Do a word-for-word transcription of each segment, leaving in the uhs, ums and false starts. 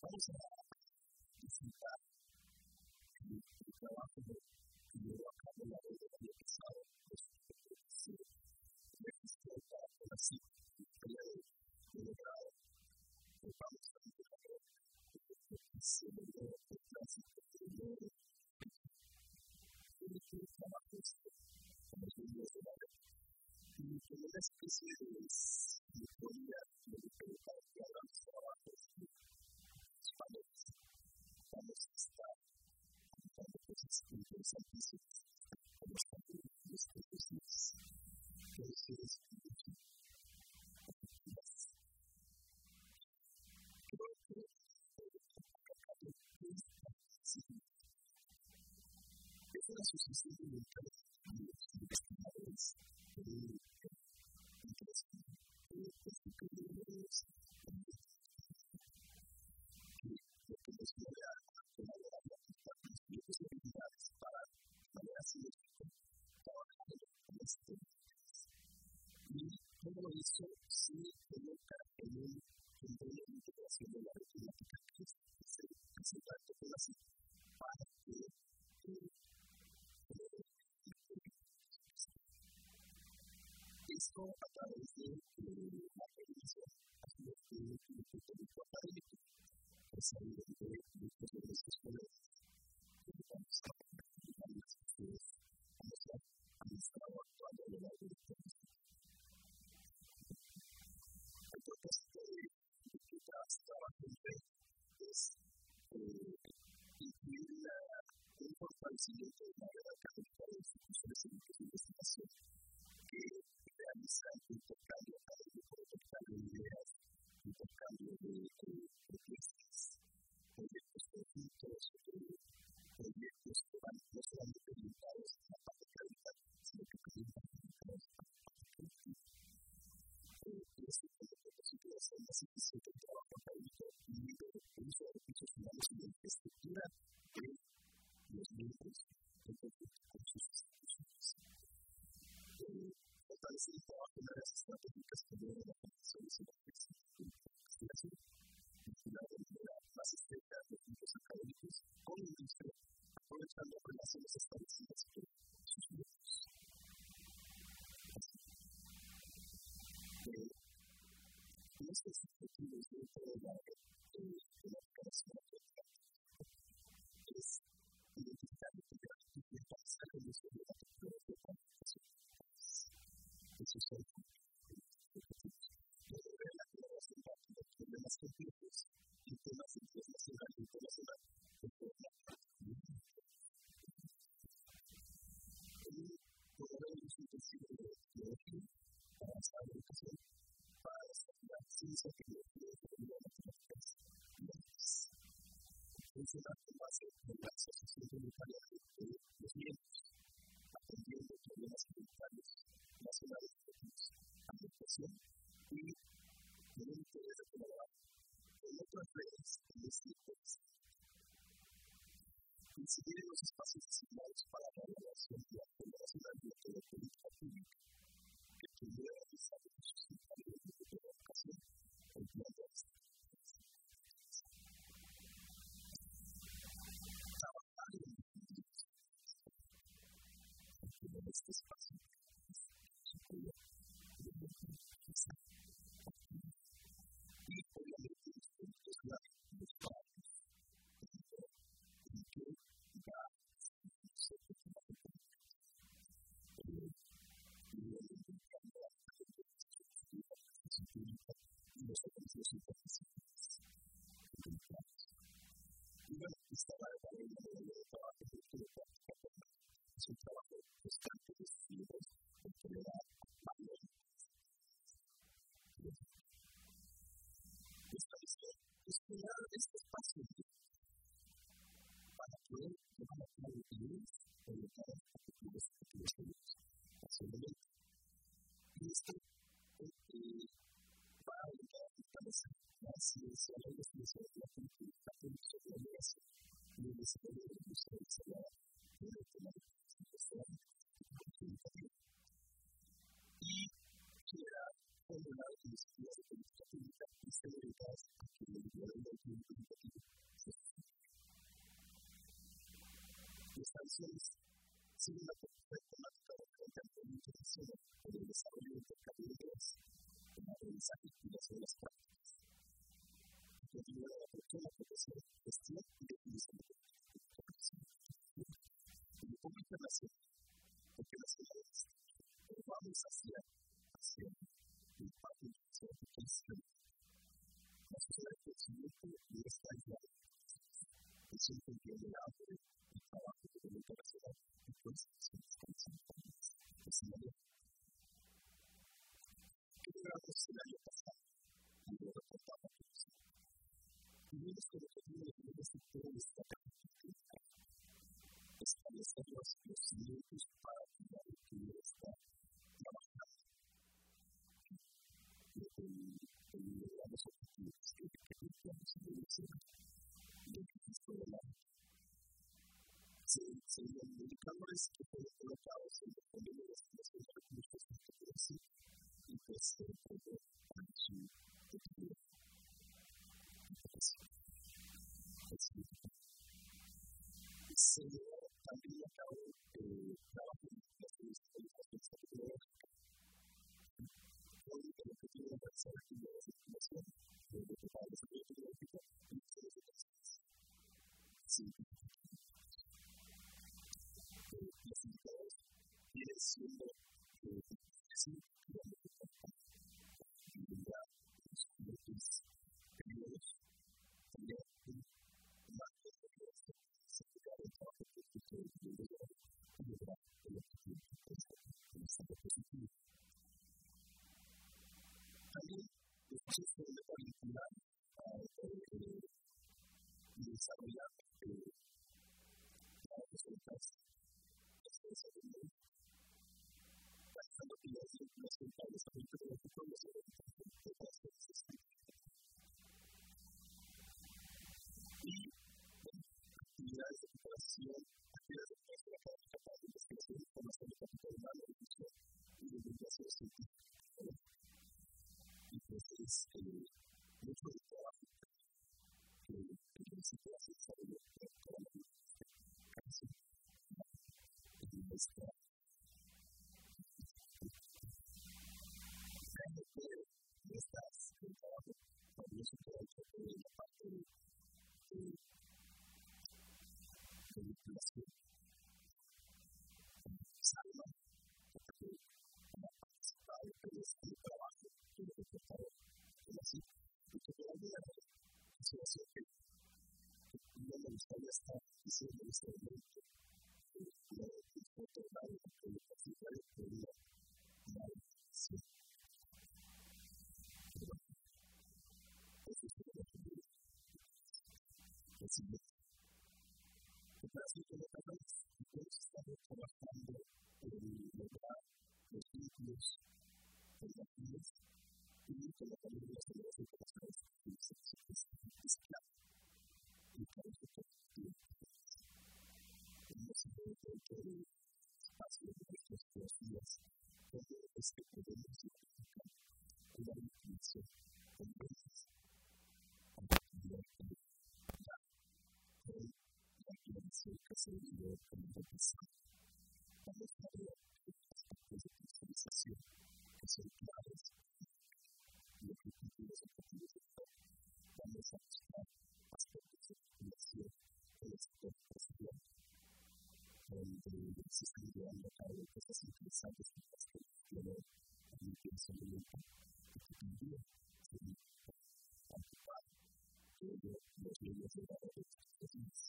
vamos a disfrutar el trabajo que llevo a cabo la vez del año pasado, pues se registró para la cita de logrado, que vamos a ver que se logró el tránsito de nuevo, el trabajo como los niños de la red. Y como una especie de teoría de lo que para los trabajos españoles, vamos a estar contando cosas interesantísimas, como están los profesores que ustedes escuchan. Creo que es una asociación de los investigadores de todo eso se coloca en un convenio de integración de la matemática que se presenta de todas para que esto a través de la televisión, así es que el técnico académico es evidente de los de escuelas que vamos a utilizar las escuelas como se ha administrado actual de la dirección. El propósito de que trabajo en red es incluir un fortalecimiento de la red académica de instituciones de investigación que realizan intercambio académico, intercambio de ideas, intercambio de propuestas, proyectos conjuntos, proyectos que van no solamente limitados a la parte académica, sino que también van limitados a la parte académica. Este propósito de hacer más eficiente el trabajo académico y el uso de recursos humanos y la infraestructura de los miembros en conflicto con sus instituciones. Fortalecer el trabajo en áreas estratégicas como la formación y la investigación, vincular de manera más estrecha los grupos académicos con la industria, aprovechando relaciones establecidas con sus miembros. En estos objetivos dentro de la cooperación académica es identificar y integrar y fortalecer el uso de la tecnología de comunicación. Esos son objetivos. Promover la colaboración práctica en problemas complejos y temas de interés nacional e internacional de forma práctica. Promover el uso intensivo de la tecnología para avanzar la educación, para desarrollar ciencia, tecnología y economía matemáticas y artes. Funcionar con base en la asociación voluntaria de los miembros, atendiendo problemas comunitarios nacionales de administración y con un interés de colaborar con otras redes y distintas. Incidir en los espacios designados para la elaboración de la Agenda Nacional de la Política Pública, que promueve el desarrollo sustentable de la educación en plan de trabajar en este espacio. Y obviamente los puntos clave, los padres, y que ya se preocupa de políticas. Y obviamente cambia la gente y los servicios internacionales. Y bueno, esta va a haber una modelo de trabajo que quiere practicar. Es un trabajo constante de estudios, de generar valor. Explorar este espacio para poder llevar a cabo ideas orientadas a futuros objetivos nacionales. Y esto va a ayudar a fortalecer la ciencia, la investigación de la política pública de la educación y el desarrollo de la industria desarrollada en el tema de la investigación y generar formulados de iniciativas de política pública que estén orientadas a que el modelo educativo tradiciones siguen la temática de frente al proyecto de cine por el desarrollo de intercambio de ideas, el aprendizaje y las nuevas prácticas. Continúa la apertura de la profesión, gestión y definición de profesión. El grupo internacional, porque las ciudades, pero vamos hacia, hacia el patio de la educación. La sociedad de crecimiento y esta idea es un control de hambre y trabajo de la internacional y construcciones constantes. Es una idea. ¿Qué logramos el año pasado? Y lo reportamos a todos. Tuvimos como objetivo de este sector estratégico establecer los cimientos para que la lectura está trabajando en los objetivos que queremos en el centro y el registro del año. Se llaman indicadores que fueron colocados en el fondo de las estimaciones de recursos de la población y pues se puede para su objetivo. Se también acabo de trabajar en las instituciones tecnológicas. Hoy el objetivo de realizar actividades de investigación de preparar desarrollo tecnológico en las universidades. Sí. Los indicadores vienen siendo sí, actividad, los clientes, periodos, también más de el trabajo que se puede lograr y lograr el objetivo que es el estado positivo. También los pasos pueden estar vinculados y desarrollar trabajos resultados. Esto es el mundo. Pasando que las vinculaciones para el desarrollo tecnológico no se ven de las cosas. Y actividades de preparación, actividades de preparación académica para la investigación de información de capital humano, educación y divulgación científica. Y pues es mucho de trabajo que necesita hacer desarrollo de toda la educación y nuestra de estas del trabajo también se puede hacer en la parte de de vinculación salva porque como participar en este trabajo que lo preparó como así y que todavía no se hace que no me gustaría estar diciendo en este momento que no disfruto de nada que lo participa de teoría nada sí pero eso es lo que yo el siguiente así que lo hagamos y todos estamos trabajando en lograr los vínculos formativos y con la familia de las nuevas operaciones y es claro y para eso tenemos el que el espacio de nuestros dos días donde es que podemos identificar una definición con veces a partir de la la activación que se vive en el pasado. Vamos a ver aspectos de personalización que son claves y objetivos objetivos de todo. Vamos a buscar aspectos de activación del sector empresarial, donde se están llevando a cabo cosas interesantes en las que tienen un pensamiento que también se ocupar de los medios de la red de los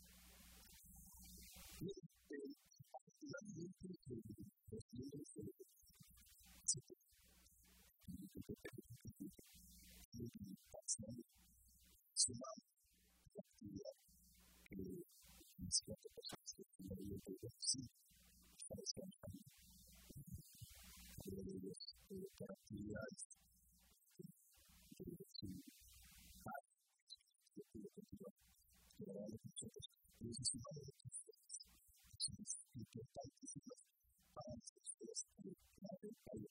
y el particularmente de los medios de la red sumar la actividad que inició a personas que tienen el poder sí para estar de ellos para actividades de su padre que puede continuar generando nosotros y eso es una de las cosas es importantísimas para nosotros la del país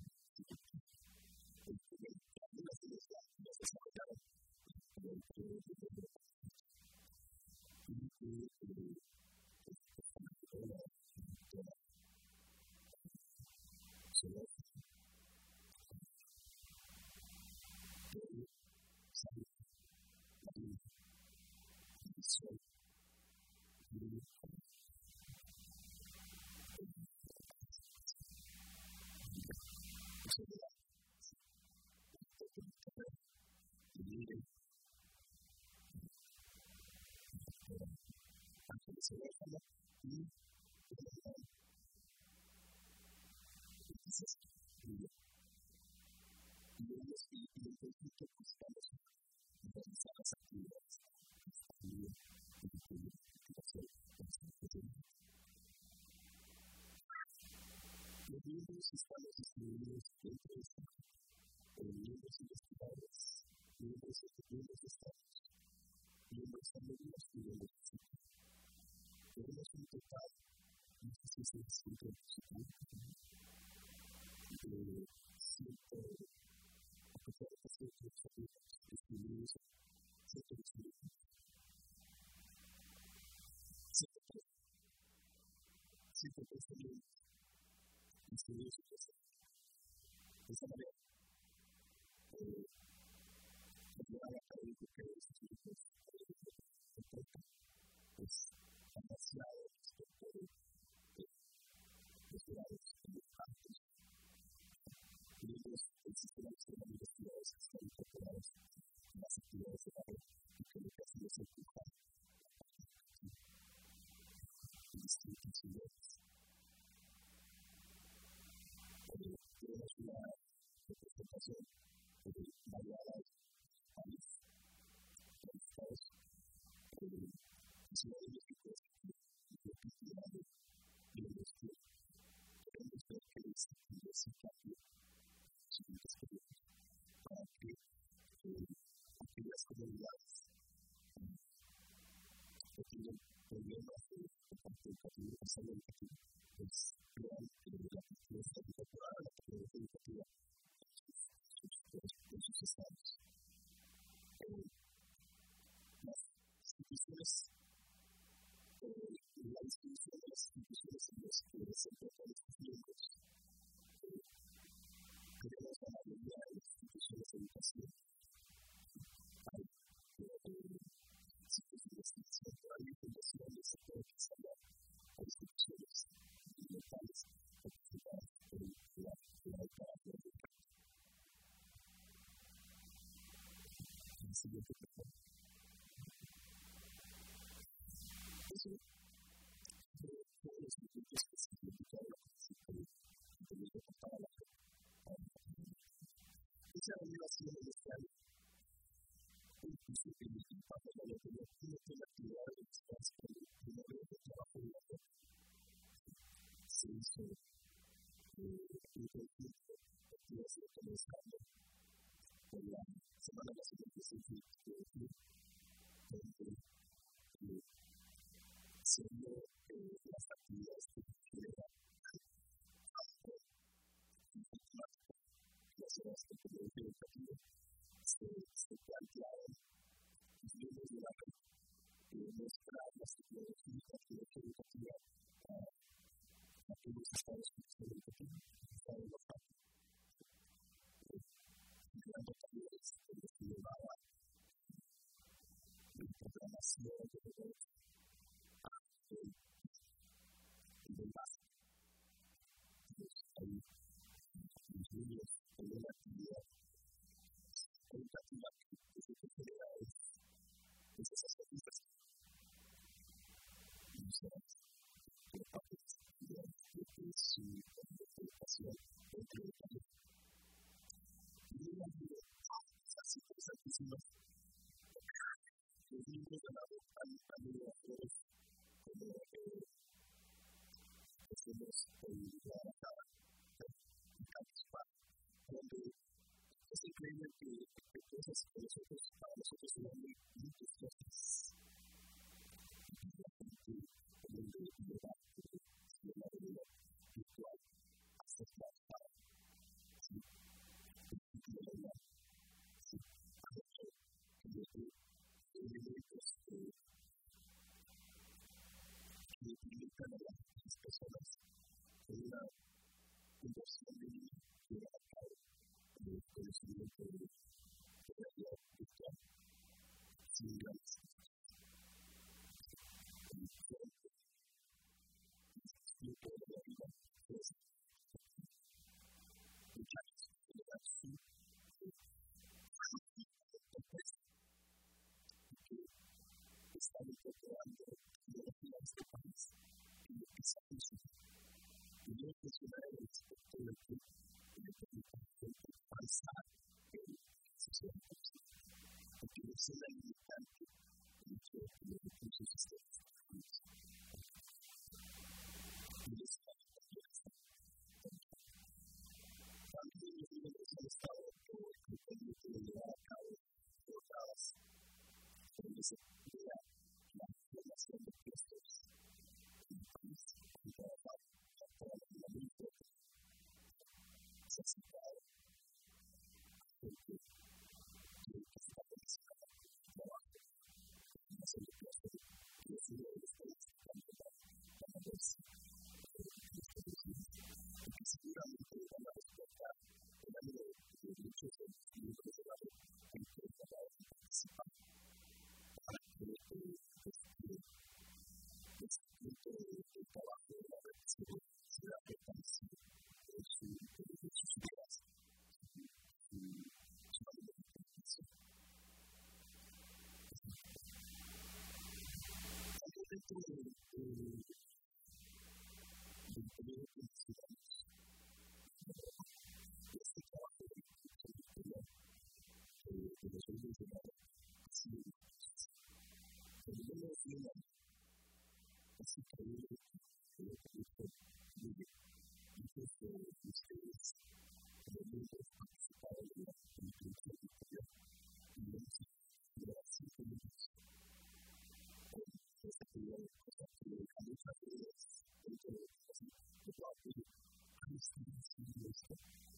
el primer algunas de las las desarrollaron en el periodo de y que Libros estamos escribidos dentro de sí, libros investigadores, libros de estados, libros amigos y de los chicos. Tenemos un total, no sé si es ciento veinticinco, de ciento cuarenta libros escribidos, ciento veinticinco. ciento trece libros escribidos en esa. De esa manera, eh, el programa académico que esos libros importa, pues, demasiado respecto de los grados educantes. Libros del sistema de las universidades que están incorporados en las actividades de la red y que lo que hacen es empujar en distintos niveles. Tenemos una representación de variada país, de estados, de Ciudad de México, de Piquira, de los que queremos ver que existiendo ese cambio significativo para que aquellas comunidades que tienen problemas de participación educativa, pues vean que la cultura está incorporada a la comunidad educativa en sus estados. Las instituciones, la distribución de las instituciones en las que se encuentran estos miembros, tenemos la mayoría de las instituciones de educación. Hay instituciones de educación, hay fundaciones, hay instituciones locales participadas en la comunidad educativa. El siguiente punto. Eso todos los puntos que se significan la participación para la esa relación inicial incluso que el impacto de la tecnología de la actividad de los estados con el primer de trabajo de la red se hizo un conflicto de actividades de comenzando por la semana de la siguiente de decir donde siendo las actividades que generan las horas de tecnología educativa se plantearon los miembros de la red mostrar las tecnologías de la educativa a aquellos estados educativos que estaban en los campos. Creando talleres que les llevaba de programación de redes a el básico. Ahí los niños tienen la actividad educativa que se genera es esas cosas. Y son por parte de las actividades de su educación dentro del taller. Y una actividad así interesantísima. Los libros de la boca han ido a todos como hacemos en Guadalajara, en Campus, donde es increíble que cosas que nosotros, para nosotros son muy costosas. La gente en el debate de la realidad virtual hasta más para el sitio de la elementos que limitan a la Gracias. Estamos preparando ideología de este país y lo que se ha hecho. Y yo que soy una de las personas que me permiten pensar en sociedad porque yo soy la limitante de que los recursos estén disponibles. Y eso es lo que es. También los líderes del Estado que pretenden llevar a cabo otras de la relación de precios en el país y trabajar para la dinamita necesitada porque creo que se va a necesitar trabajo en la celebración que es uno de los países que van a dar cada vez y que seguramente van a respetar el ánimo de muchos de los miembros de la red en que van a participar. El trabajo de la red se da reconocido en sus ideas y su manera de pensar. También dentro del periodo que necesitamos, este trabajo de la de los hombres de la red ha sido pero no lo tiene así que yo creo que muchos de ustedes también han participado en la política editorial y en las cinco minutos con esta actividad de cosas que a muchas veces dentro de la parte de crisis y esto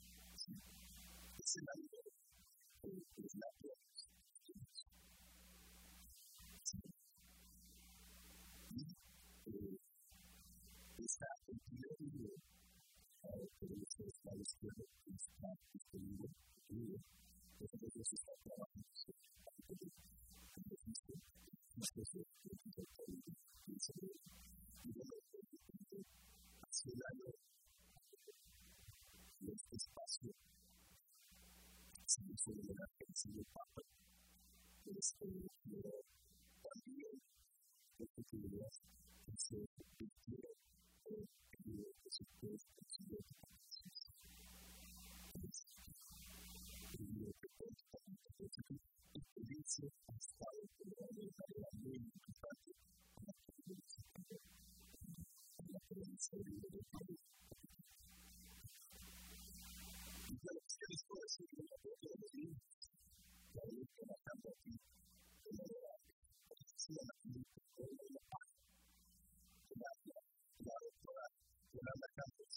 es el año de la esta actividad de que se está diciendo que está disponible y nosotros nos está trabajando antes de que existe una especie de concepto de seguridad y de lo que hace el año en este espacio se hizo de la agencia de Papa este también esta actividad que se requiere de presupuesto y de lo que cuenta la experiencia ha estado de manera muy importante en la experiencia en la experiencia del país. Y bueno, ¿qué les puedo decir de la propia de los niños? La ley trabajando aquí de manera organización aquí con la paz, la doctora Yolanda Campos.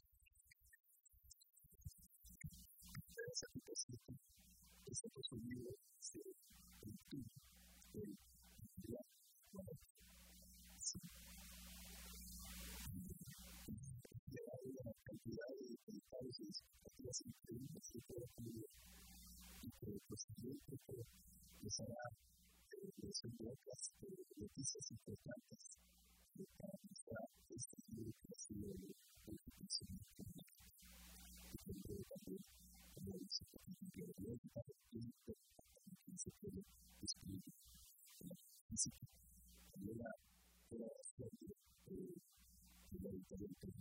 Esa situación ese fue su libro de YouTube de la bueno sí de la cantidad de países que hacen increíbles y todo el y que posiblemente les hará desenvolver noticias importantes para mostrar este libro que ha sido de educación y también como dice también biológica química que se puede describir la física también la relación de la inteligencia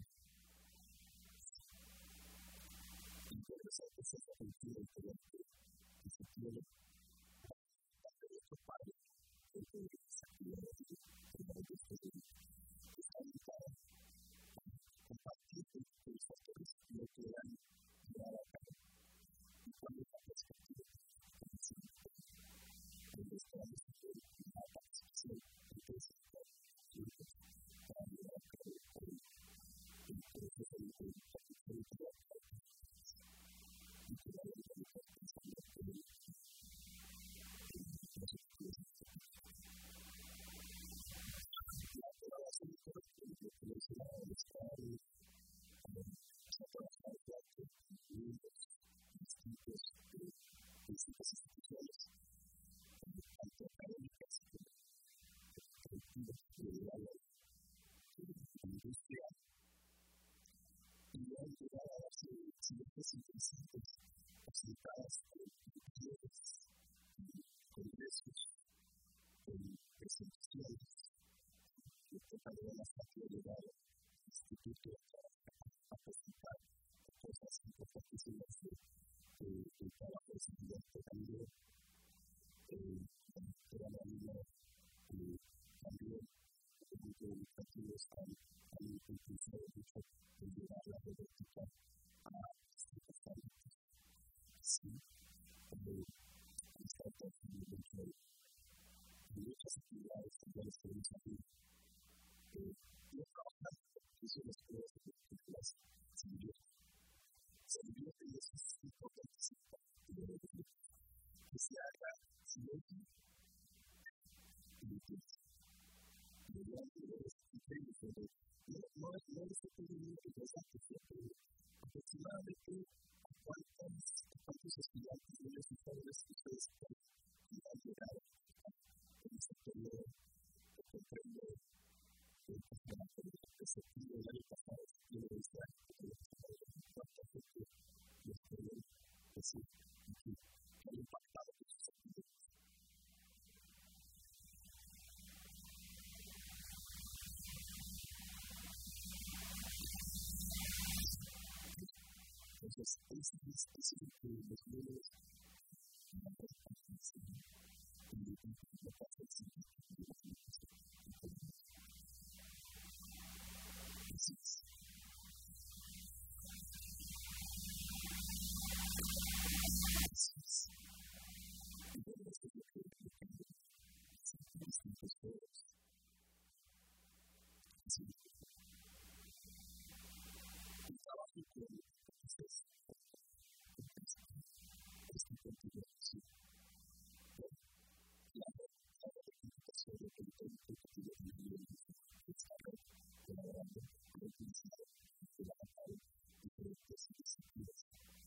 interesante es esta cultura diferente que se tiene parte de otro padre dentro de las actividades de la industria está invitada a compartir con los factores lo que han llevado a cabo y cuál es la perspectiva de la ciencia donde esperamos que la participación de todos los públicos para llevar a cabo el proceso de educación y de industria y han llegado a darse ciertas intenciones facilitadas por instituciones, congresos, presentaciones, que tocan de las materias institutos a presentar cosas importantísimas del trabajo de seguridad también, toda la vida también los educativos han impulsado mucho de llevar la robótica a ciertos ámbitos. Sí, está trabajando mucho en muchas actividades que ya les podemos abrir. Yo trabajar en las pruebas de películas civiles. Se divierte y es importantísimo que se haga siempre y mediante los criterios de no es un interesante siempre aproximadamente a cuántos estudiantes de los padres ustedes han llegado en este periodo de comprender el sistema perceptivo del año pasado y de este año que lo pasado cuánta gente les puede decir que han impactado en sus actividades. Entonces, es difícil que los medios no participen en el tiempo que pasa el sitio de la comunicación. Así es. Así es. Y bueno, esto es lo que depende de distintos juegos. Así es. El trabajo con ustedes es un continuo, sí. Bueno, la rectificación de que el objetivo de la vida es saber elaborando la utilidad de la batalla diferentes disciplinas.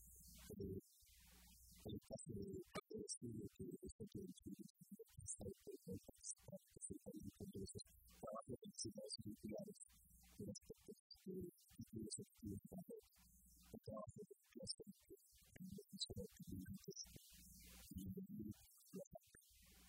En el caso de estudio que está todo el estudio que está en el participar, que se está dedicando a esos trabajos de necesidades vinculadas de las personas que incluyen ese tipo de trabajo, el trabajo de clase en la función de actividades y la parte.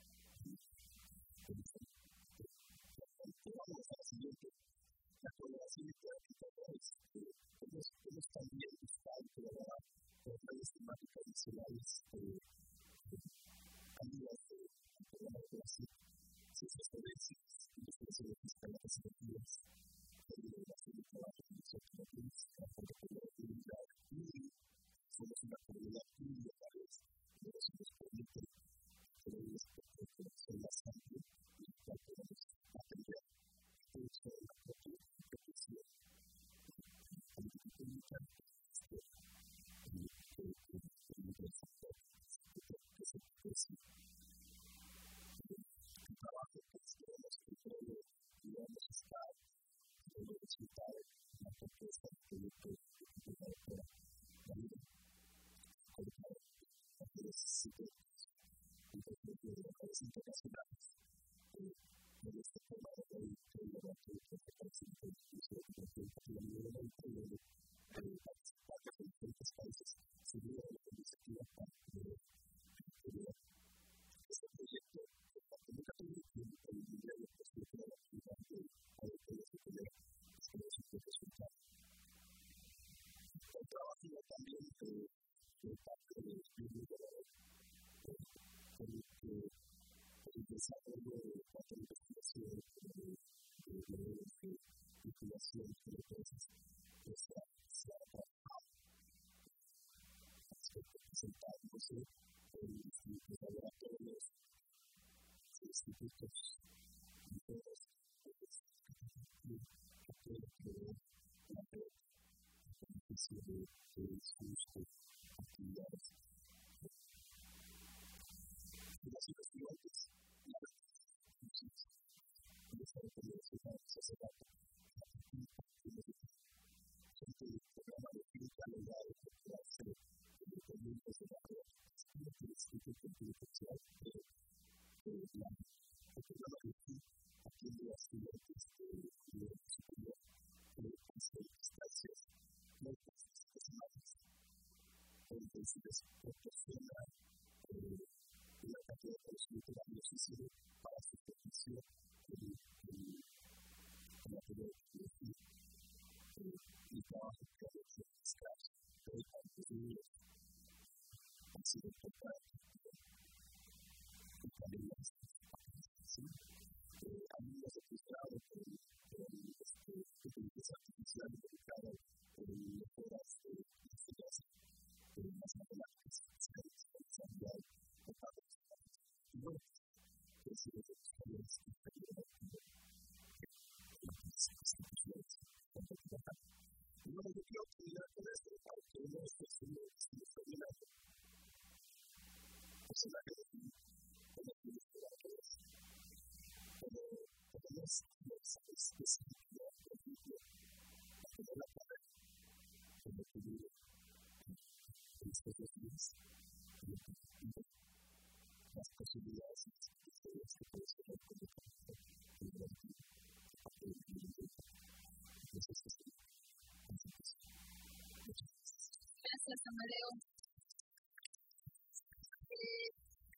Vamos a la siguiente. La colaboración interactiva es que hemos también buscado colaborar con redes temáticas nacionales amigas del programa de la C I C, ciencias forenses, investigaciones fiscales educativas, coordinación de trabajo con los automotriz, trabajo con la comunidad y somos una comunidad muy locales, pero eso nos permite tener un espectro de conexión más amplio y el cual podemos atender mucho de la propia competición. El grupo comunitario que se ofrece un trabajo que esperamos que todo digamos está en el resultado de la propuesta del proyecto de la doctora David colocado a tres sectores de relaciones internacionales en este tema de la historia que aparece en el curso de la Unión Europea de participar de diferentes países seguida de la iniciativa de este proyecto que nunca tuvo el nivel de posibilidad de actividad de la secretaría es que es un resultado. El trabajo también de parte del estudio de la el desarrollo de la investigación de modelos de vinculación de empresas se ha trabajado presentándose en distintos laboratorios, institutos y todos que pueden crear la red de beneficio de sus actividades. Las investigaciones y esta universidad se hace dato gente del programa de clínica legal que hace independientes de la red que el Instituto Confidencial de la el programa de clínica atiende a les proporciona eh, una cantidad de conocimiento valiosísimo para su servicio en la que debe decir el trabajo que ha hecho en Scratch, pero antes de ello ha sido importante y también las a mí me ha frustrado con inteligencia artificial dedicada en mejoras de investigación en las matemáticas, especialidad de pagos y bueno, es de los estudios que se llevan a cabo en las instituciones y bueno, yo creo que ya con esto, aunque uno esté haciendo extraordinario, pues en la que con los investigadores pero tenemos esa especificidad de vida para tener la carrera como que vive en estos dos días y las posibilidades que se puede tener como campo y durante el mundo. Entonces, gracias, Amadeo. Eh,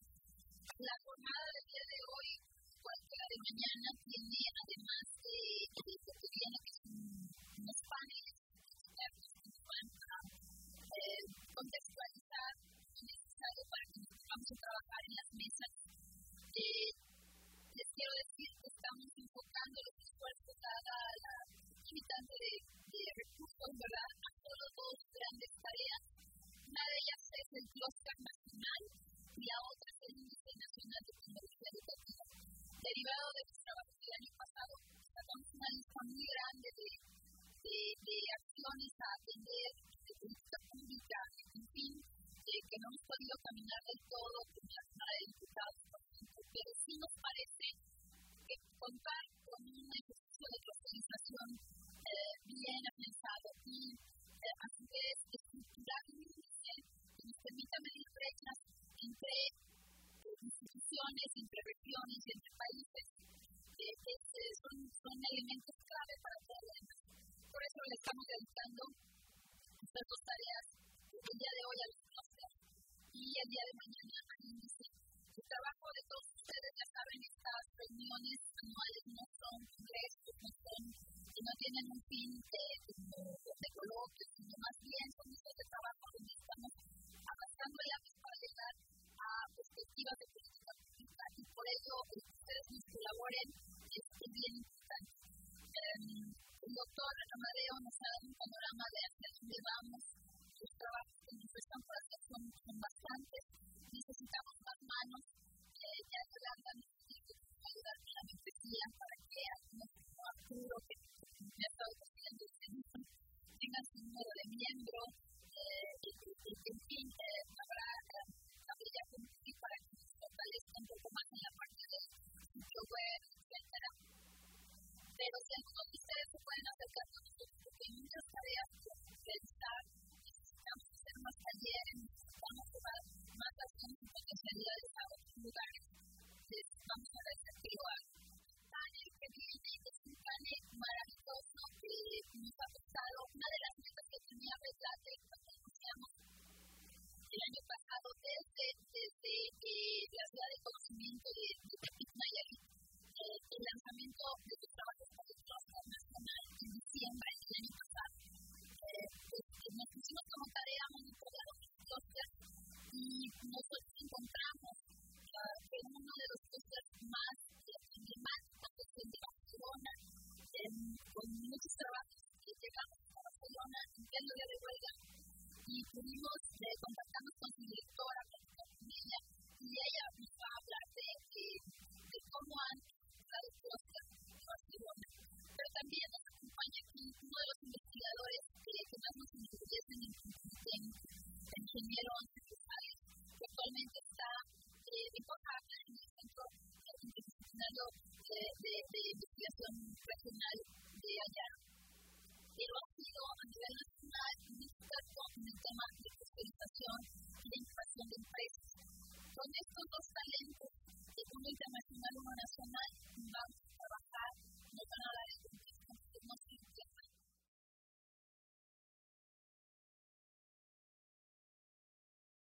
la jornada del día de hoy, cualquiera de mañana, tiene además de el cotidiano, que son unos paneles que van a eh, contextualizar lo necesario para que vamos a trabajar en las mesas. Eh, les quiero decir que estamos enfocando los esfuerzos dada la limitante de, de recursos, ¿verdad?, a solo dos grandes tareas. Una de ellas es el clúster nacional y la otra es el índice nacional de tecnología educativa. Derivado de los trabajos del año pasado, sacamos una lista muy grande de, de, de acciones a atender, de política pública, en fin, eh, que no hemos podido caminar del todo con la Cámara de Diputados, por ejemplo, pero sí nos parece que contar con un ejercicio de profesionalización eh, bien afianzado y eh, a su vez estructurar un índice que nos permita medir brechas entre instituciones, entre regiones y entre países, eh, este, son, son elementos clave para todo lo demás. Por eso le estamos dedicando estas dos tareas, el día de hoy al clúster y el día de mañana al índice. El trabajo de todos ustedes, ya saben, estas reuniones anuales no son congresos, no son, no tienen un fin de, de, de coloquio, sino más bien son mesas de trabajo donde estamos avanzando el lápiz para llegar a perspectivas de política pública y por ello que ustedes nos colaboren es bien importante. Um, el doctor Amadeo nos ha dado un panorama de hacia dónde vamos. Los trabajos que nos están por hacer son, son bastantes. Necesitamos más manos. Eh, ya Yolanda nos dice que nos va a ayudar con la membresía para que algunos como Arturo, que me ha estado consiguiendo el servicio, tengan su número de miembro. Eh, y, y, y, en fin, eh, habrá ya cumplir para que nos fortalezca un poco más en la parte del sitio web, etcétera. Pero si algunos de ustedes se pueden acercar con nosotros, porque hay muchas tareas por pensar, necesitamos hacer más talleres, necesitamos llevar más acciones y potencialidades a otros lugares, les vamos a agradecer que lo hagan. El panel que viene es un panel maravilloso que nos ha costado una de las metas que tenía Rescate cuando anunciamos el año pasado desde, desde eh, la ciudad de conocimiento de, de Tepic Nayarit, eh, el lanzamiento de los trabajos para el clúster nacional en diciembre del año pasado. Eh, pues, nos pusimos como tarea monitorear los clústeres y nosotros encontramos uh, que uno de los clústeres más eh, emblemáticos es el de Barcelona, eh, con muchos trabajos que llegamos a Barcelona en pleno día de huelga. Y pudimos eh, contactarnos con su directora, con ella, y ella nos va a hablar de, de, de cómo han usado el clúster en Barcelona. Pero también nos acompaña aquí uno de los investigadores que, que más nos enorgullecen en el ingeniero Ángel González, que actualmente está eh, en Oaxaca, en el Centro Interdisciplinario de, de, de Investigación Regional de allá. Pero ha sido a nivel nacional un experto en el tema de especialización y de innovación de empresas. Con estos dos